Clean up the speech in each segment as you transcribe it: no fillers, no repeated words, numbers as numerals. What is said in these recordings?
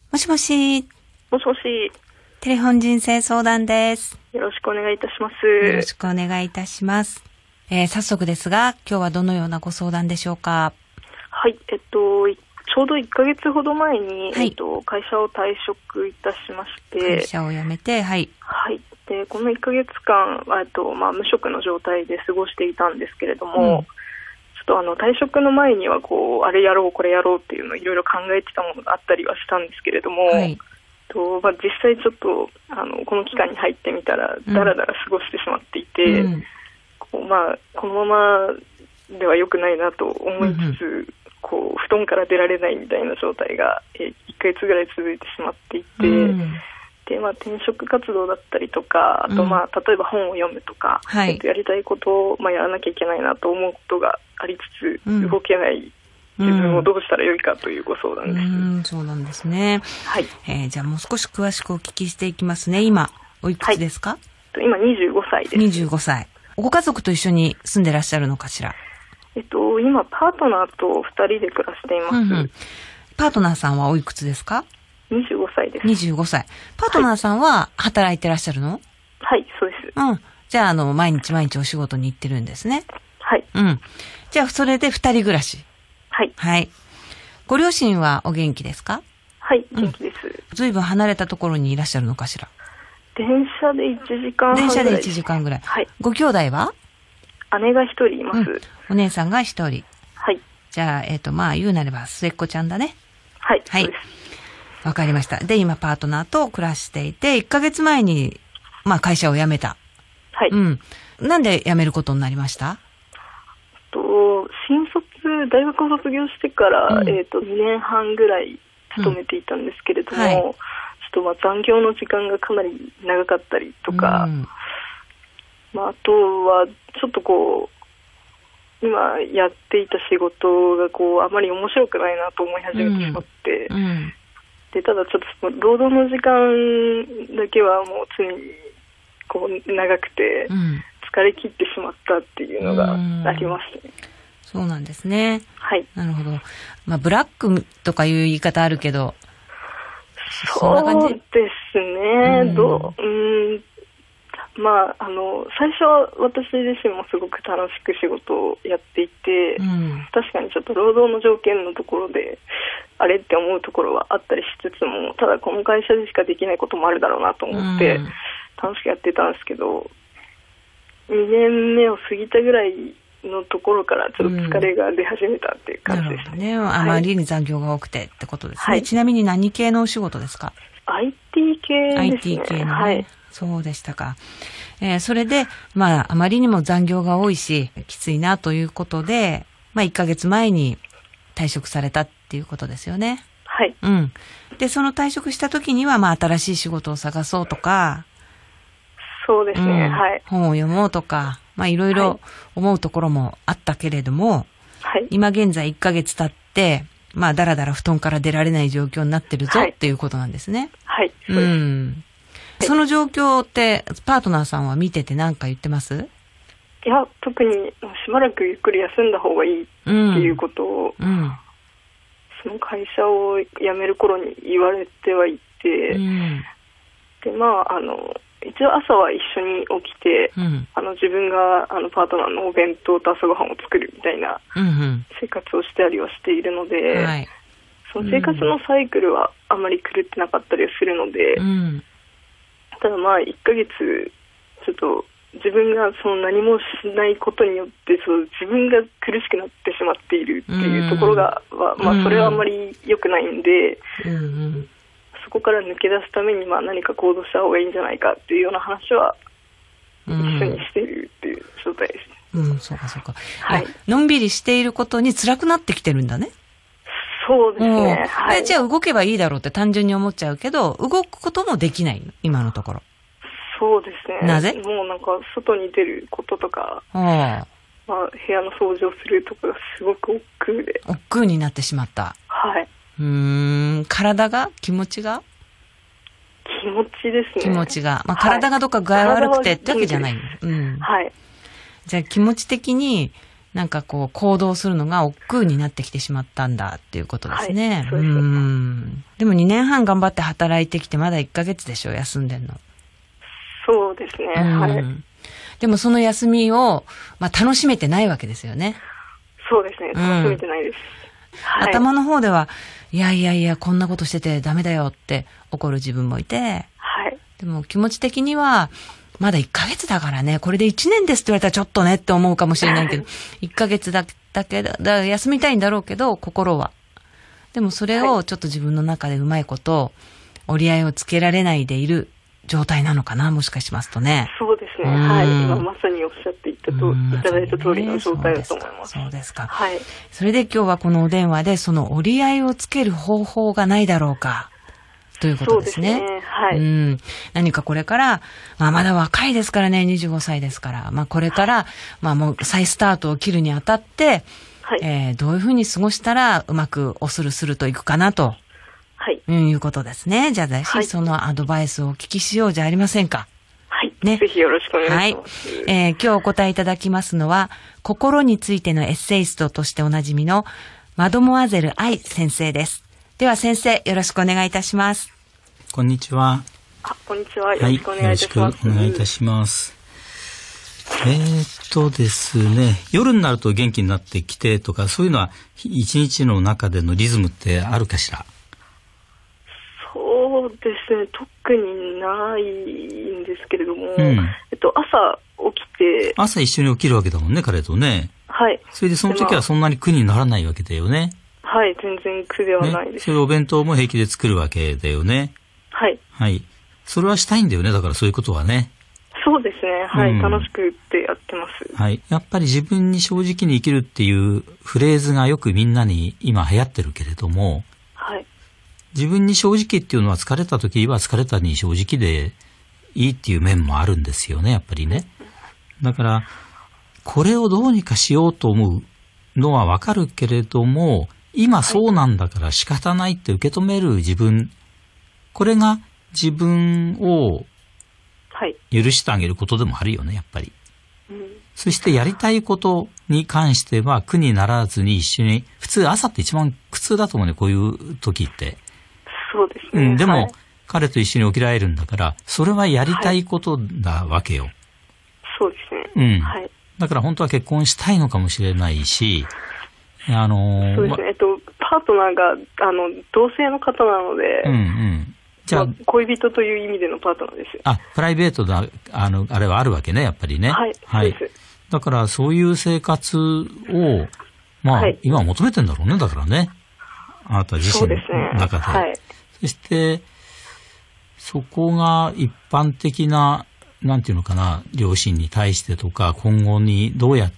もしもし。 もしもし。 テレフォン人生相談です。 よろしくお願いいたします。 よろしくお願いいたします。早速ですが、今日はどのようなご相談でしょうか？ はい、ちょうど1ヶ月ほど前に、 はい、 会社を退職いたしまして。 会社を辞めて、はい。 はい。で、この1ヶ月間、無職の状態で過ごしていたんですけれども、ちょっと退職の前にはあれやろうこれやろうっていうのをいろいろ考えてたものがあったりはしたんですけれども、はい、実際ちょっとこの期間に入ってみたらだらだら過ごしてしまっていて、このままでは良くないなと思いつつ、布団から出られないみたいな状態が1ヶ月ぐらい続いてしまっていて、で転職活動だったりとか、あと例えば本を読むとか、やりたいことをやらなきゃいけないなと思うことがありつつ、動けない自分をどうしたらよいかというご相談です。 そうなんですね。 はい。 じゃあもう少し詳しくお聞きしていきますね。今おいくつですか？ 今25歳です。 25歳。ご家族と一緒に住んでらっしゃるのかしら？ 今パートナーと2人で暮らしています。 パートナーさんはおいくつですか ？25歳です。 25歳。パートナーさんは働いてらっしゃるの？ はい、そうです。 じゃあ毎日お仕事に行ってるんですね。 はい。 じゃあそれで2人暮らし。 はい。 はい。ご両親はお元気ですか？ はい、元気です。 ずいぶん離れたところにいらっしゃるのかしら？ 電車で1時間半ぐらい。 電車で1時間ぐらい。 はい。 ご兄弟は？ 姉が1人います。 お姉さんが1人。 はい。 じゃあ、言うなれば末っ子ちゃんだね。 はい。 はい。わかりました。で、今パートナーと暮らしていて、1ヶ月前に、会社を辞めた。 はい。 なんで辞めることになりました？ 大学を卒業してから、2年半ぐらい勤めていたんですけれども、ちょっと残業の時間がかなり長かったりとか、あとはちょっと今やっていた仕事があまり面白くないなと思い始めてしまって、でただちょっと労働の時間だけはもう常に長くて、疲れ切ってしまったっていうのがありますね。 そうなんですね。 はい。 なるほど。ブラックとかいう言い方あるけど、 そうですね。最初は私自身もすごく楽しく仕事をやっていて、確かにちょっと労働の条件のところで、あれって思うところはあったりしつつも、ただこの会社でしかできないこともあるだろうなと思って、楽しくやってたんですけど、2年目を過ぎたぐらいのところからちょっと疲れが出始めたっていう感じですね。 あまりに残業が多くてってことですね。ちなみに何系のお仕事ですか？ IT 系ですね。 IT 系のね。そうでしたか。それであまりにも残業が多いしきついなということで、1ヶ月前に退職されたっていうことですよね。 はい。 でその退職した時には新しい仕事を探そうとか、 そうですね。はい。 本を読もうとか、いろいろ思うところもあったけれども、今現在1ヶ月経って、だらだら布団から出られない状況になってるぞっていうことなんですね。 はい。そうです。 その状況って、パートナーさんは見てて何か言ってます？ いや、特にしばらくゆっくり休んだ方がいいっていうことを、その会社を辞める頃に言われてはいて、で、一応朝は一緒に起きて、自分がパートナーのお弁当と朝ごはんを作るみたいな生活をしてたりはしているので、その生活のサイクルはあまり狂ってなかったりするので、ただ1ヶ月ちょっと自分が何もしないことによって自分が苦しくなってしまっているっていうところが、それはあんまり良くないんで、そこから抜け出すために何か行動した方がいいんじゃないかっていうような話は一緒にしているっていう状態ですね。 そうかそうか。 はい。 のんびりしていることに辛くなってきてるんだね。 そうですね。はい。 じゃあ動けばいいだろうって単純に思っちゃうけど、動くこともできないの今のところ。 そうですね。 なぜ？ もう外に出ることとか、部屋の掃除をするとかがすごく億劫で。 億劫になってしまった。 はい。 体が気持ちが気持ちですね。 気持ちが。体がどっか具合悪くてってわけじゃない。 はい。 じゃあ気持ち的になんかこう行動するのが億劫になってきてしまったんだっていうことですね。 はい、そうです。 でも2年半頑張って働いてきてまだ1ヶ月でしょ、休んでんの。 そうですね。はい。 でもその休みを、楽しめてないわけですよね。 そうですね。楽しめてないです。はい、 頭の方では、いや、こんなことしててダメだよって怒る自分もいて、 はい。 でも気持ち的には、まだ1ヶ月だからね、これで1年ですって言われたらちょっとねって思うかもしれないけど、1ヶ月だけだ休みたいんだろうけど、心は。でもそれをちょっと自分の中でうまいこと折り合いをつけられないでいる状態なのかな、もしかしますとね。 そうですね。はい。今まさにおっしゃっていただいた通りの状態だと思います。 そうですか。 はい。 それで今日はこのお電話でその折り合いをつける方法がないだろうか。ということですね。 そうですね。はい。 何かこれから、まだ若いですからね、25歳ですから。これから、もう再スタートを切るにあたって、はい、どういうふうに過ごしたらうまくおするするといくかなと。 はい。 いうことですね。じゃあ、ぜひそのアドバイスをお聞きしようじゃありませんか。 はい。ね。ぜひよろしくお願いします。 はい。今日お答えいただきますのは、心についてのエッセイストとしておなじみのマドモアゼル愛先生です。では先生、よろしくお願いいたします。 こんにちは。 こんにちは。よろしくお願いいたします。 よろしくお願いいたします。ですね、夜になると元気になってきてとか、そういうのは一日の中でのリズムってあるかしら？ そうですね、特にないんですけれども、朝起きて。 朝一緒に起きるわけだもんね、彼とね。 はい。 それでその時はそんなに苦にならないわけだよね。 はい、全然苦ではないです。 ね、それお弁当も平気で作るわけだよね。 はい。 はい。それはしたいんだよね、だからそういうことはね。 そうですね、はい、楽しくってやってます。 はい。やっぱり自分に正直に生きるっていうフレーズがよくみんなに今流行ってるけれども、 はい。 自分に正直っていうのは疲れた時は疲れたに正直でいいっていう面もあるんですよね、やっぱりね。だから、これをどうにかしようと思うのはわかるけれども、今そうなんだから仕方ないって受け止める自分、これが自分を許してあげることでもあるよね、やっぱり。そしてやりたいことに関しては苦にならずに一緒に、普通朝って一番苦痛だと思うね、こういう時って。 そうですね。 でも、彼と一緒に起きられるんだから、それはやりたいことだわけよ。 そうですね。はい。 だから本当は結婚したいのかもしれないし、 そうですね。パートナーが、同性の方なので、じゃあ、恋人という意味でのパートナーですよ。 プライベートな、あれはあるわけね、やっぱりね。 はい。はい。 だからそういう生活を、今は求めてんだろうね、だからね。あなた自身の中で。はい。そして、そこが一般的な、なんていうのかな、両親に対してとか、今後にどうやって、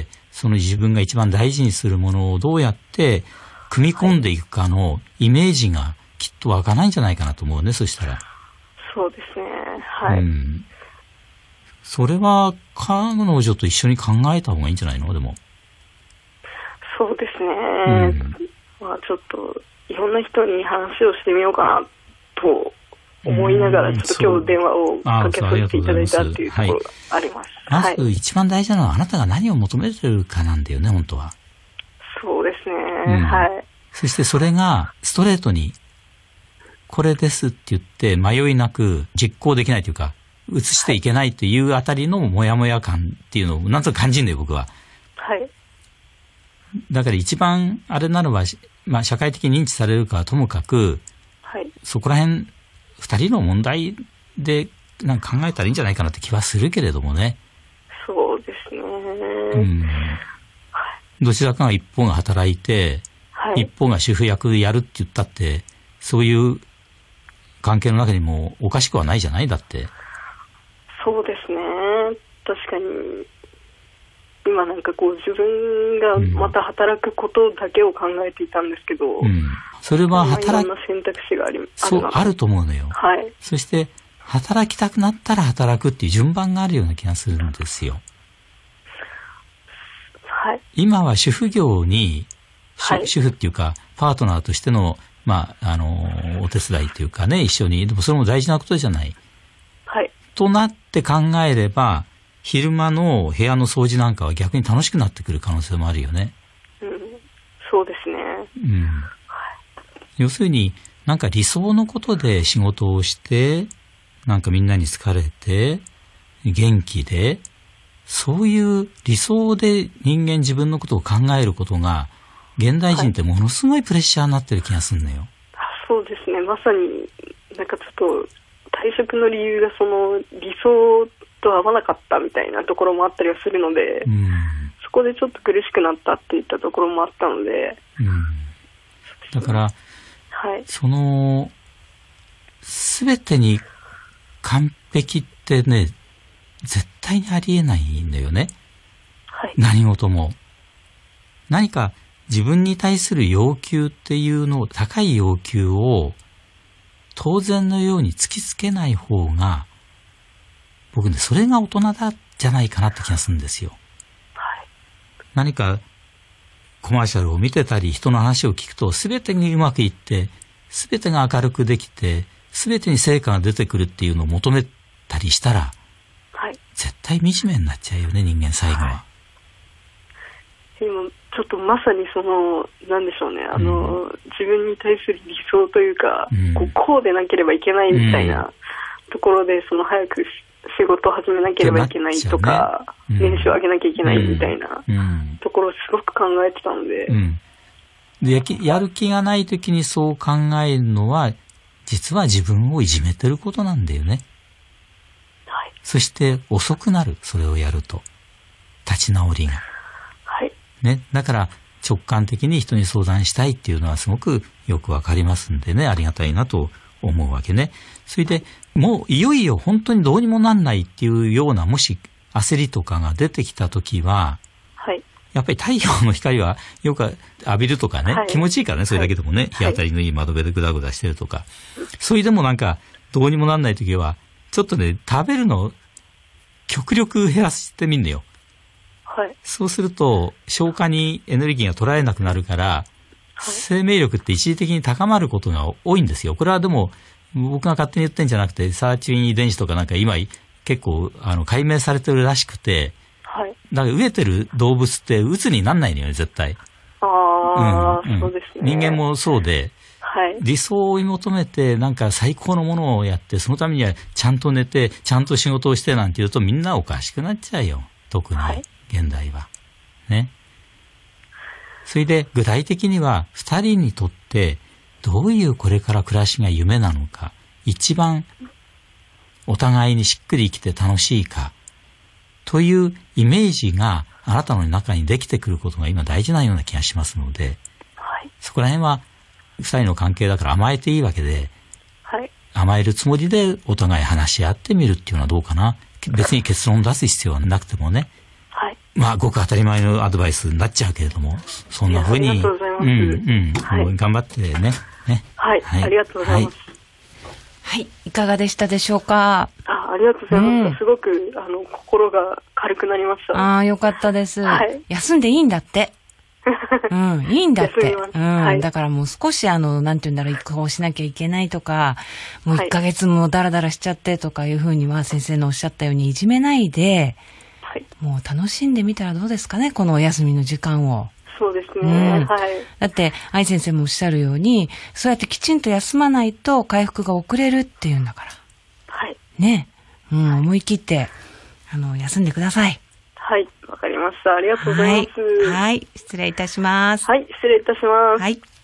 その自分が一番大事にするものをどうやって組み込んでいくかのイメージがきっと湧かないんじゃないかなと思うね、そしたら。 そうですね。はい。 それは彼女と一緒に考えた方がいいんじゃないの？でも。 そうですね。ちょっといろんな人に話をしてみようかなと思いながら、ちょっと今日電話をかけさせていただいたっていうところがあります。 まず一番大事なのはあなたが何を求めてるかなんだよね、本当は。 そうですね。はい。 そしてそれがストレートにこれですって言って迷いなく実行できないというか、移していけないというあたりのモヤモヤ感っていうのをなんとなく感じるんだよ、僕は。 はい。 だから一番あれなのは、社会的に認知されるかはともかく、 はい。 そこら辺二人の問題でなんか考えたらいいんじゃないかなって気はするけれどもね。 そうですね。 どちらかが一方が働いて、一方が主婦役でやるって言ったって、そういう関係の中にもおかしくはないじゃない？だって。 そうですね。確かに、今なんかこう自分がまた働くことだけを考えていたんですけど、 それはいろんな選択肢があると思うのよ。 はい。 そして働きたくなったら働くっていう順番があるような気がするんですよ。 はい。 今は主婦業に、主婦っていうかパートナーとしてのお手伝いっていうかね、一緒に、でもそれも大事なことじゃない。 はい。 となって考えれば、 昼間の部屋の掃除なんかは逆に楽しくなってくる可能性もあるよね。 そうですね。 要するに、なんか理想のことで仕事をして、なんかみんなに好かれて、元気で、そういう理想で人間自分のことを考えることが、現代人ってものすごいプレッシャーになってる気がするのよ。 そうですね。まさに、なんかちょっと退職の理由がその理想と合わなかったみたいなところもあったりはするので、そこでちょっと苦しくなったっていったところもあったので、 だから、その全てに完璧ってね、絶対にありえないんだよね。何事も。何か自分に対する要求っていうのを、高い要求を当然のように突きつけない方が、僕ね、それが大人だじゃないかなって気がするんですよ。何かコマーシャルを見てたり、人の話を聞くと、全てにうまくいって、全てが明るくできて、全てに成果が出てくるっていうのを求めたりしたら、絶対惨めになっちゃうよね、人間最後は。 今ちょっとまさにその、なんでしょうね、自分に対する理想というか、こうでなければいけないみたいなところで、その早く仕事を始めなければいけないとか、年収を上げなきゃいけないみたいなところをすごく考えてたので。 で、やる気がないときにそう考えるのは、実は自分をいじめてることなんだよね。そして遅くなる、それをやると。立ち直りが。ね。だから直感的に人に相談したいっていうのはすごくよくわかりますんでね、ありがたいなと思うわけね。それで、もういよいよ本当にどうにもなんないっていうような、もし焦りとかが出てきたときは、やっぱり太陽の光はよく浴びるとかね、気持ちいいからね、それだけでもね、日当たりのいい窓辺でグダグダしてるとか、それでもなんかどうにもなんないときは、ちょっとね、食べるの極力減らしてみんのよ。そうすると消化にエネルギーが取られなくなるから、生命力って一時的に高まることが多いんですよ。これはでも僕が勝手に言ってんじゃなくて、サーチュイン遺伝子とかなんか今結構解明されてるらしくて、だから飢えてる動物って鬱になんないのよね、絶対。 そうですね。 人間もそうで、理想を追い求めてなんか最高のものをやって、そのためにはちゃんと寝てちゃんと仕事をしてなんて言うとみんなおかしくなっちゃうよ、特に現代はね。それで具体的には2人にとってどういうこれから暮らしが夢なのか、一番お互いにしっくり生きて楽しいかというイメージがあなたの中にできてくることが今大事なような気がしますので、そこら辺は2人の関係だから甘えていいわけで、甘えるつもりでお互い話し合ってみるっていうのはどうかな。別に結論出す必要はなくてもね、まあごく当たり前のアドバイスになっちゃうけれども、そんな風に、 ありがとうございます。 頑張ってね。 ありがとうございます。 いかがでしたでしょうか。 ありがとうございます。すごく心が軽くなりました。 よかったです。休んでいいんだって。いいんだって。だからもう少しなんて言うんだろう、移行しなきゃいけないとか、もう1ヶ月もダラダラしちゃってとかいうふうには先生のおっしゃったようにいじめないで、もう楽しんでみたらどうですかね、このお休みの時間を。 そうですね。 だって、愛先生もおっしゃるように、そうやってきちんと休まないと回復が遅れるっていうんだから。ね。思い切って、休んでください。 わかりました。ありがとうございます。 失礼いたします。 失礼いたします。